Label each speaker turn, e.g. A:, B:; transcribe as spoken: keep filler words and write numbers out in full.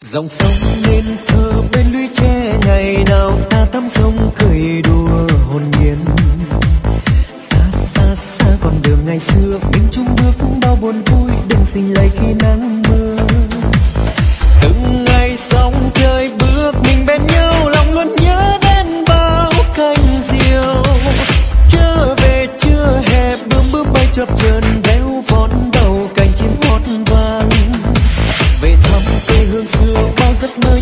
A: Dòng sông nên thơ bên lũy tre, ngày nào ta tắm sông cười đùa hồn nhiên. Xa xa xa con đường ngày xưa, mình chung bước bao buồn vui, đừng xinh lầy khi nắng mưa. Từng ngày sóng chơi bước mình bên nhau, lòng luôn nhớ đến bao cánh diều. Trở về trưa hè bướm bướm bay chập chờn véo von đầu cành chim hót vang. Về thăm quê hương xưa bao giấc mơ